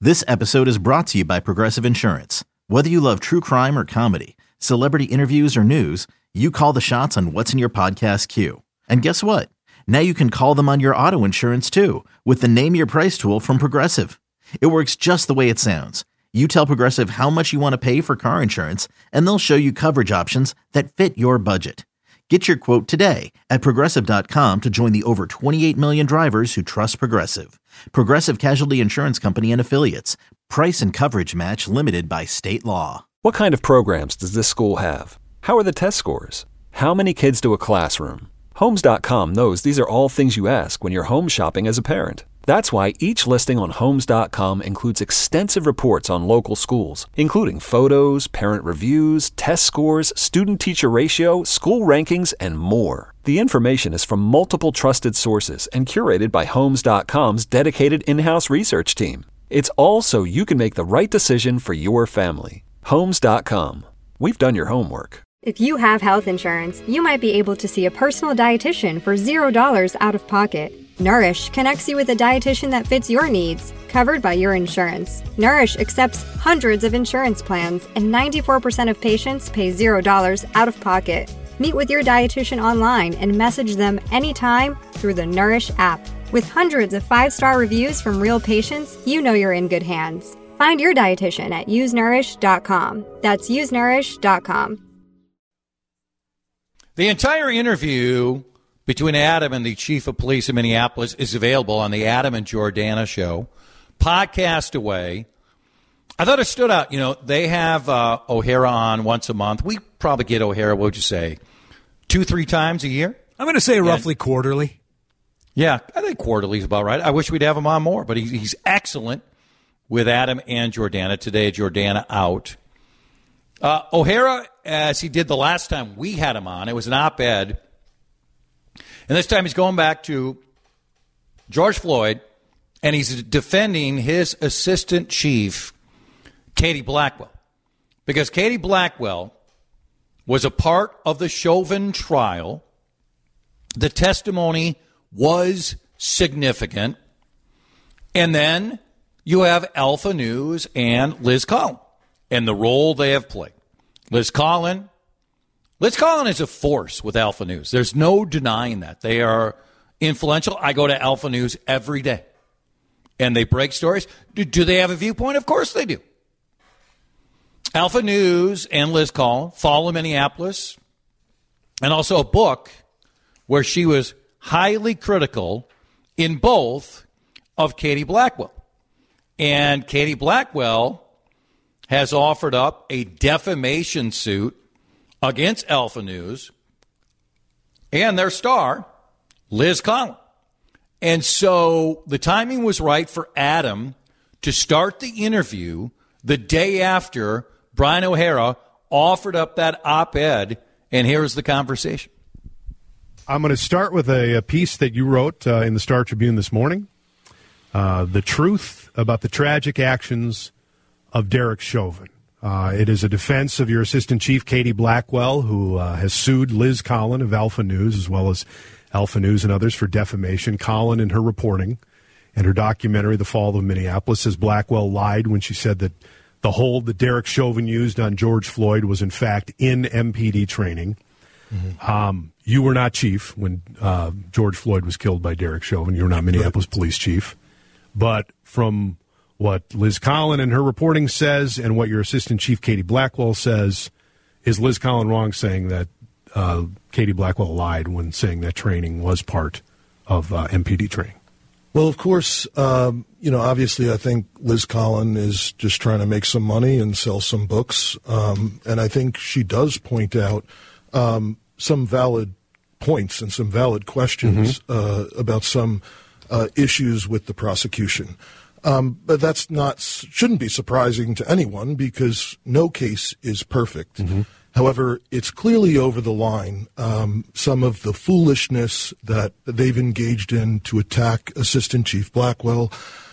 This episode is brought to you by Progressive Insurance. Whether you love true crime or comedy, celebrity interviews or news, you call the shots on what's in your podcast queue. And guess what? Now you can call them on your auto insurance too with the Name Your Price tool from Progressive. It works just the way it sounds. You tell Progressive how much you want to pay for car insurance, and they'll show you coverage options that fit your budget. Get your quote today at Progressive.com to join the over 28 million drivers who trust Progressive. Progressive Casualty Insurance Company and Affiliates. Price and coverage match limited by state law. What kind of programs does this school have? How are the test scores? How many kids to a classroom? Homes.com knows these are all things you ask when you're home shopping as a parent. That's why each listing on Homes.com includes extensive reports on local schools, including photos, parent reviews, test scores, student-teacher ratio, school rankings, and more. The information is from multiple trusted sources and curated by Homes.com's dedicated in-house research team. It's all so you can make the right decision for your family. Homes.com. We've done your homework. If you have health insurance, you might be able to see a personal dietitian for $0 out of pocket. Nourish connects you with a dietitian that fits your needs, covered by your insurance. Nourish accepts hundreds of insurance plans, and 94% of patients pay $0 out of pocket. Meet with your dietitian online and message them anytime through the Nourish app. With hundreds of 5-star reviews from real patients, you know you're in good hands. Find your dietitian at usenourish.com. That's usenourish.com. The entire interview between Adam and the chief of police in Minneapolis is available on the Adam and Jordana show, podcast away. I thought it stood out. You know, they have O'Hara on once a month. We probably get O'Hara, what would you say, 2-3 times a year? I'm going to say roughly quarterly. Yeah, I think quarterly is about right. I wish we'd have him on more, but he's excellent with Adam and Jordana. Today, Jordana out. O'Hara, as he did the last time we had him on, it was an op-ed. And this time he's going back to George Floyd, and he's defending his assistant chief, Katie Blackwell. Because Katie Blackwell was a part of the Chauvin trial. The testimony was significant. And then you have Alpha News and Liz Collin and the role they have played. Liz Collin is a force with Alpha News. There's no denying that. They are influential. I go to Alpha News every day, and they break stories. Do they have a viewpoint? Of course they do. Alpha News and Liz Collin follow Minneapolis, and also a book where she was highly critical in both of Katie Blackwell. And Katie Blackwell has offered up a defamation suit against Alpha News and their star, Liz Collin. And so the timing was right for Adam to start the interview the day after Brian O'Hara offered up that op-ed, and here's the conversation. I'm going to start with a piece that you wrote in the Star Tribune this morning, the truth about the tragic actions of Derek Chauvin. It is a defense of your assistant chief, Katie Blackwell, who has sued Liz Collin of Alpha News, as well as Alpha News and others, for defamation. Collin, in her reporting and her documentary, The Fall of Minneapolis, says Blackwell lied when she said that the hold that Derek Chauvin used on George Floyd was, in fact, in MPD training. Mm-hmm. You were not chief when George Floyd was killed by Derek Chauvin. You were not Minneapolis police chief. But from what Liz Collin in her reporting says and what your assistant chief, Katie Blackwell, says, is Liz Collin wrong saying that Katie Blackwell lied when saying that training was part of MPD training? Well, of course, obviously I think Liz Collin is just trying to make some money and sell some books. And I think she does point out some valid points and some valid questions about some issues with the prosecution. But that's shouldn't be surprising to anyone because no case is perfect. Mm-hmm. However, it's clearly over the line, some of the foolishness that they've engaged in to attack Assistant Chief Blackwell.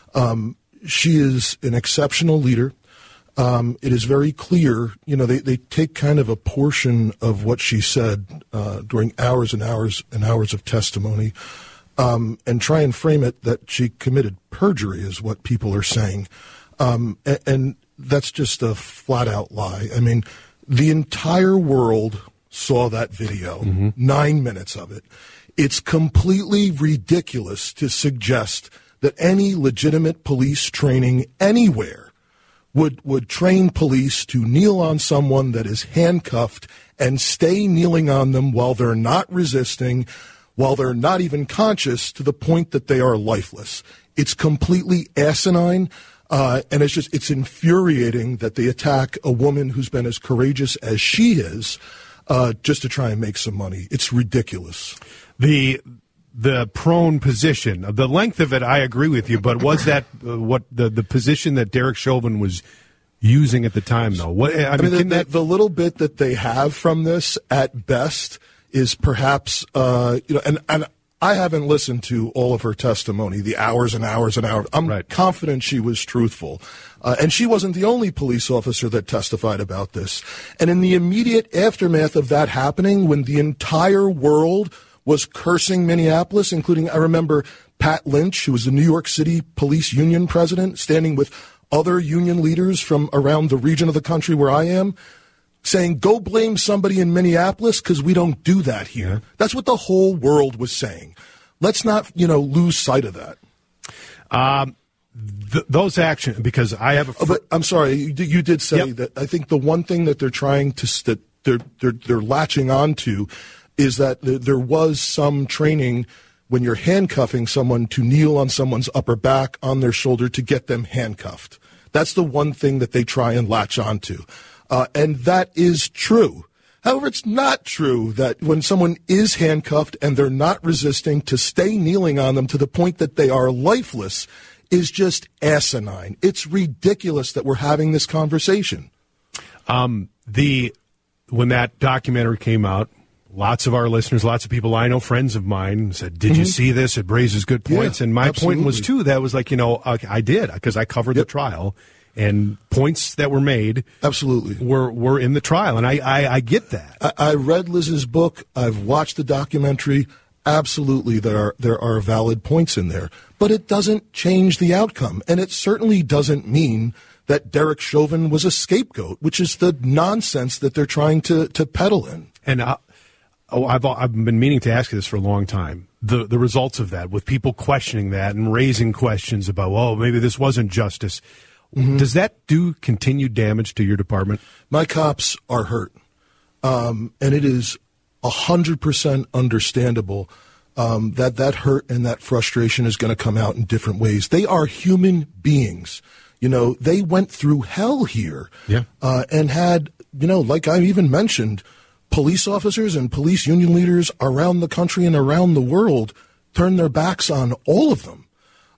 She is an exceptional leader. It is very clear, they take kind of a portion of what she said during hours and hours and hours of testimony and try and frame it that she committed perjury is what people are saying. And that's just a flat-out lie. I mean, the entire world saw that video, 9 minutes of it. It's completely ridiculous to suggest that any legitimate police training anywhere would train police to kneel on someone that is handcuffed and stay kneeling on them while they're not resisting, while they're not even conscious, to the point that they are lifeless. It's completely asinine, and it's infuriating that they attack a woman who's been as courageous as she is just to try and make some money. It's ridiculous. The prone position, the length of it, I agree with you, but was that what the position that Derek Chauvin was using at the time, though? The little bit that they have from this, at best, is perhaps, and I haven't listened to all of her testimony, the hours and hours and hours. I'm confident she was truthful. And she wasn't the only police officer that testified about this. And in the immediate aftermath of that happening, when the entire world was cursing Minneapolis, including, I remember, Pat Lynch, who was the New York City Police Union president, standing with other union leaders from around the region of the country where I am, saying, go blame somebody in Minneapolis because we don't do that here. Yeah. That's what the whole world was saying. Let's not, lose sight of that. Those actions, because I have but I'm sorry, you did say that. I think the one thing that they're trying to they're latching on to is that there was some training when you're handcuffing someone to kneel on someone's upper back, on their shoulder, to get them handcuffed. That's the one thing that they try and latch onto. And that is true. However, it's not true that when someone is handcuffed and they're not resisting, to stay kneeling on them to the point that they are lifeless is just asinine. It's ridiculous that we're having this conversation. When that documentary came out, lots of our listeners, lots of people I know, friends of mine, said, did you see this? It raises good points. And my point was, too, that was like, I did, because I covered the trial. And points that were made were in the trial. And I get that. I read Liz's book. I've watched the documentary. Absolutely, there are valid points in there. But it doesn't change the outcome. And it certainly doesn't mean that Derek Chauvin was a scapegoat, which is the nonsense that they're trying to peddle in. And I've been meaning to ask you this for a long time. The results of that, with people questioning that and raising questions about, maybe this wasn't justice. Mm-hmm. Does that do continued damage to your department? My cops are hurt, and it is 100% understandable that hurt and that frustration is going to come out in different ways. They are human beings. They went through hell here, and had, like I even mentioned, police officers and police union leaders around the country and around the world turn their backs on all of them.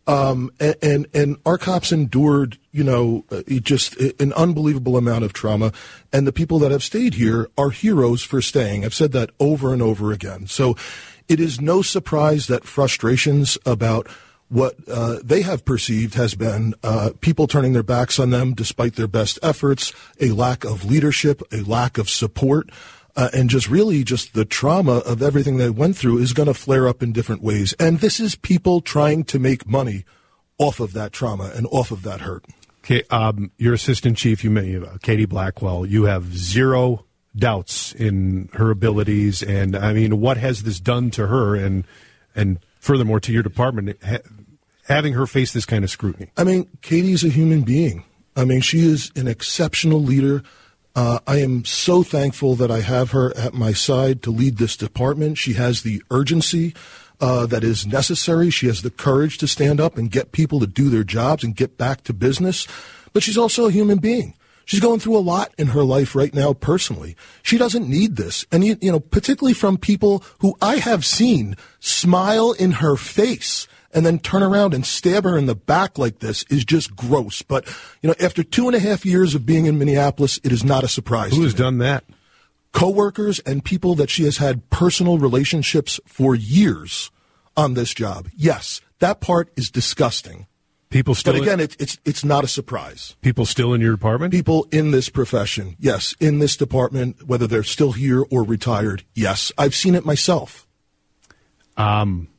And our cops endured, just an unbelievable amount of trauma. And the people that have stayed here are heroes for staying. I've said that over and over again. So it is no surprise that frustrations about what they have perceived has been people turning their backs on them despite their best efforts, a lack of leadership, a lack of support. And just the trauma of everything they went through is going to flare up in different ways. And this is people trying to make money off of that trauma and off of that hurt. Okay, your assistant chief, Katie Blackwell, you have zero doubts in her abilities. And, what has this done to her and furthermore to your department, having her face this kind of scrutiny? Katie's a human being. She is an exceptional leader. I am so thankful that I have her at my side to lead this department. She has the urgency that is necessary. She has the courage to stand up and get people to do their jobs and get back to business. But she's also a human being. She's going through a lot in her life right now personally. She doesn't need this. And, particularly from people who I have seen smile in her face and then turn around and stab her in the back like this is just gross. But, after 2.5 years of being in Minneapolis, it is not a surprise. Who has done that? Coworkers and people that she has had personal relationships for years on this job. Yes, that part is disgusting. People still. But again, it's not a surprise. People still in your department? People in this profession, yes. In this department, whether they're still here or retired, yes. I've seen it myself.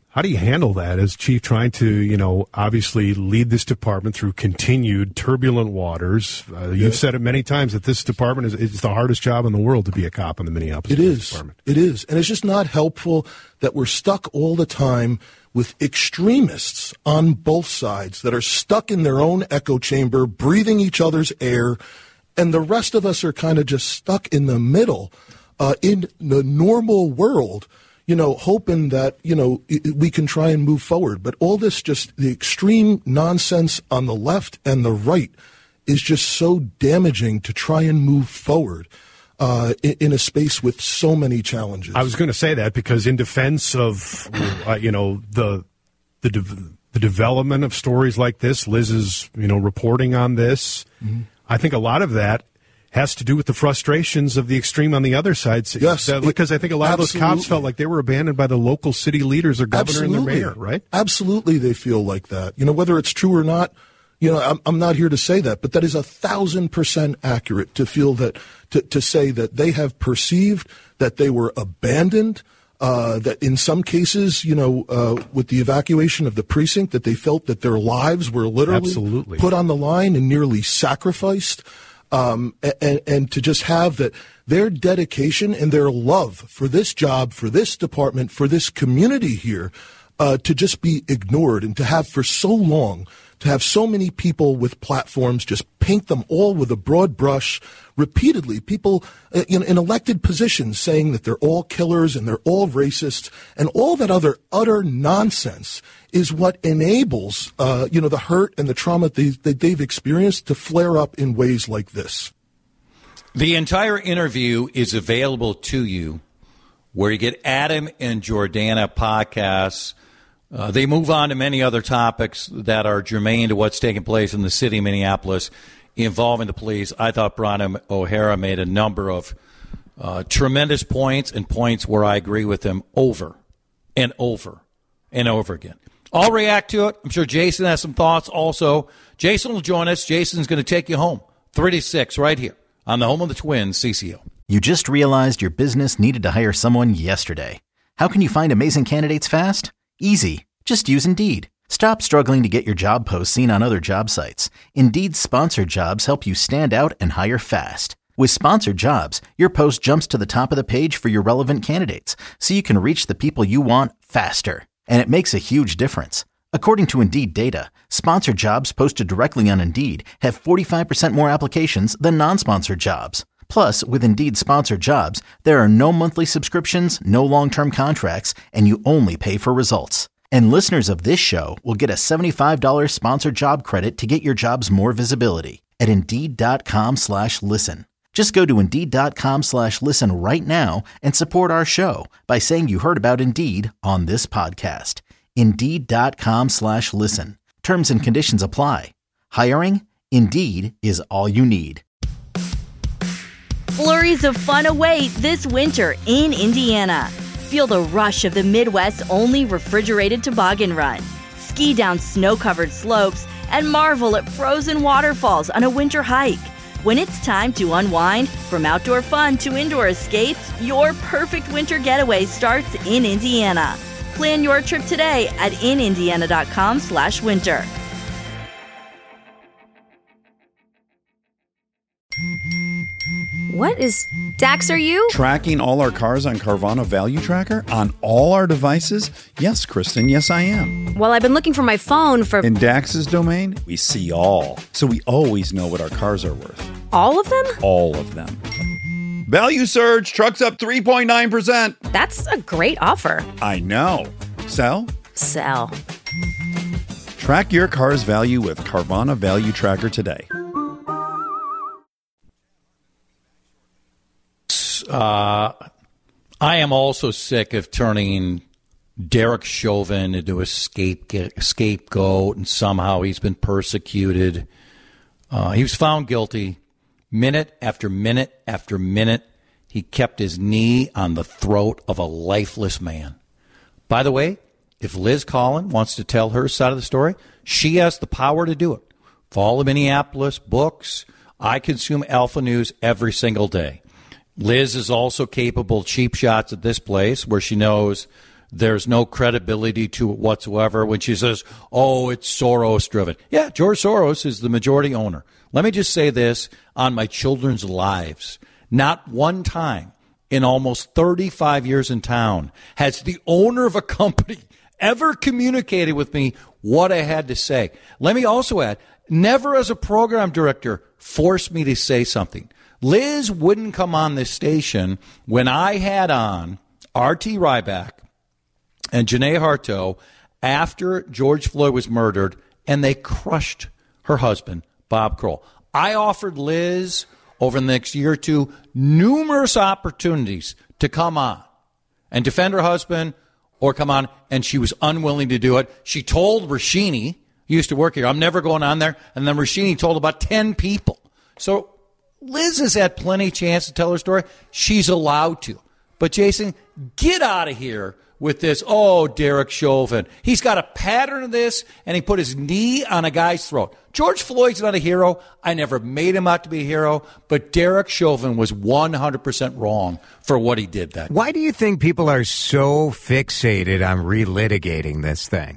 How do you handle that as chief, trying to, obviously lead this department through continued turbulent waters? You've said it many times that this department is the hardest job in the world to be a cop in the Minneapolis Police Department. It is. And it's just not helpful that we're stuck all the time with extremists on both sides that are stuck in their own echo chamber, breathing each other's air, and the rest of us are kind of just stuck in the middle in the normal world, hoping that, we can try and move forward. But all this the extreme nonsense on the left and the right is just so damaging to try and move forward in a space with so many challenges. I was going to say that because in defense of, the development of stories like this, Liz's, reporting on this, I think a lot of that has to do with the frustrations of the extreme on the other side. Yes. Because I think a lot of those cops felt like they were abandoned by the local city leaders or governor and the mayor, right? Absolutely, they feel like that. Whether it's true or not, I'm not here to say that, but that is 1,000% accurate to feel that, to say that they have perceived that they were abandoned, that in some cases, with the evacuation of the precinct, that they felt that their lives were literally put on the line and nearly sacrificed. And to just have that their dedication and their love for this job, for this department, for this community here, to just be ignored, and to have for so long, to have so many people with platforms just paint them all with a broad brush repeatedly, people in elected positions saying that they're all killers and they're all racists, and all that other utter nonsense is what enables, the hurt and the trauma that they've experienced to flare up in ways like this. The entire interview is available to you where you get Adam and Jordana podcasts. They move on to many other topics that are germane to what's taking place in the city of Minneapolis involving the police. I thought Brian O'Hara made a number of tremendous points, and points where I agree with him over and over and over again. I'll react to it. I'm sure Jason has some thoughts also. Jason will join us. Jason's going to take you home 3 to 6 right here on the home of the Twins, CCO. You just realized your business needed to hire someone yesterday. How can you find amazing candidates fast? Easy. Just use Indeed. Stop struggling to get your job posts seen on other job sites. Indeed's sponsored jobs help you stand out and hire fast. With sponsored jobs, your post jumps to the top of the page for your relevant candidates, so you can reach the people you want faster. And it makes a huge difference. According to Indeed data, sponsored jobs posted directly on Indeed have 45% more applications than non-sponsored jobs. Plus, with Indeed sponsored jobs, there are no monthly subscriptions, no long-term contracts, and you only pay for results. And listeners of this show will get a $75 sponsored job credit to get your jobs more visibility at Indeed.com/listen. Just go to Indeed.com/listen right now and support our show by saying you heard about Indeed on this podcast. Indeed.com/listen. Terms and conditions apply. Hiring? Indeed is all you need. Flurries of fun await this winter in Indiana. Feel the rush of the Midwest's only refrigerated toboggan run. Ski down snow-covered slopes and marvel at frozen waterfalls on a winter hike. When it's time to unwind, from outdoor fun to indoor escapes, your perfect winter getaway starts in Indiana. Plan your trip today at inindiana.com/winter. What is Dax, are you? Tracking all our cars on Carvana Value Tracker on all our devices? Yes, Kristen, yes I am. Well, I've been looking for my phone for... In Dax's domain, we see all. So we always know what our cars are worth. All of them? All of them. Value surge, trucks up 3.9%. That's a great offer. I know. Sell? Sell. Track your car's value with Carvana Value Tracker today. I am also sick of turning Derek Chauvin into a scapegoat, and somehow he's been persecuted. He was found guilty. Minute after minute after minute, he kept his knee on the throat of a lifeless man. By the way, if Liz Collin wants to tell her side of the story, she has the power to do it. Follow Minneapolis books. I consume Alpha News every single day. Liz is also capable of cheap shots at this place where she knows There's no credibility to it whatsoever when she says, oh, it's Soros-driven. Yeah, George Soros is the majority owner. Let me just say this on my children's lives. Not one time in almost 35 years in town has the owner of a company ever communicated with me what I had to say. Let me also add, never as a program director forced me to say something. Liz wouldn't come on this station when I had on R.T. Ryback and Janae Harto after George Floyd was murdered, and they crushed her husband, Bob Kroll. I offered Liz over the next year or two numerous opportunities to come on and defend her husband or come on, and she was unwilling to do it. She told Rashini, who used to work here, I'm never going on there, and then Rashini told about 10 people. So Liz has had plenty of chance to tell her story. She's allowed to. But, Jason, get out of here with this, oh, Derek Chauvin. He's got a pattern of this, and he put his knee on a guy's throat. George Floyd's not a hero. I never made him out to be a hero. But Derek Chauvin was 100% wrong for what he did that day. Why do you think people are so fixated on relitigating this thing?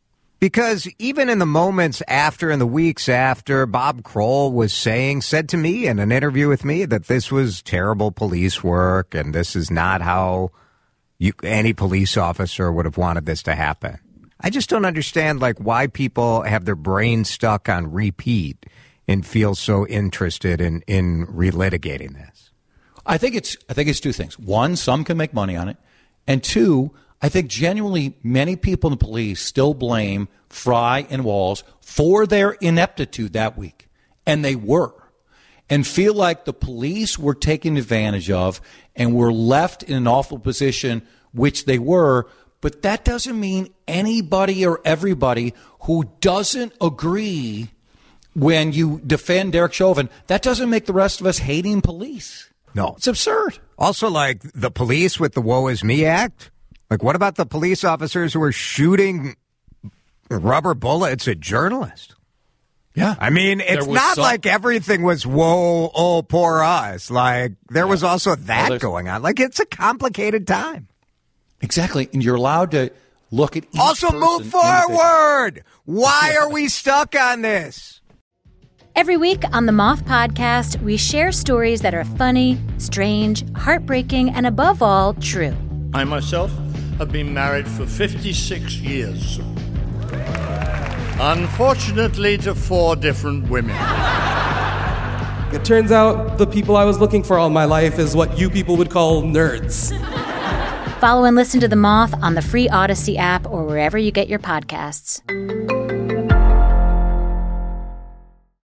Because even in the moments after, in the weeks after, Bob Kroll said to me in an interview with me that this was terrible police work and this is not how any police officer would have wanted this to happen. I just don't understand why people have their brains stuck on repeat and feel so interested in relitigating this. I think it's two things. One, some can make money on it. And two, I think genuinely many people in the police still blame Fry and Walls for their ineptitude that week. And they were. And feel like the police were taken advantage of and were left in an awful position, which they were. But that doesn't mean anybody or everybody who doesn't agree when you defend Derek Chauvin, that doesn't make the rest of us hating police. No. It's absurd. Also, the police with the Woe Is Me Act. What about the police officers who were shooting rubber bullets at journalists? Yeah. I mean, it's not like everything was, whoa, oh, poor us. There was also that going on. It's a complicated time. Exactly. And you're allowed to look at each also move forward. Why are we stuck on this? Every week on the Moth Podcast, we share stories that are funny, strange, heartbreaking, and above all, true. I myself have been married for 56 years. Unfortunately, to 4 different women. It turns out the people I was looking for all my life is what you people would call nerds. Follow and listen to The Moth on the free Odyssey app or wherever you get your podcasts.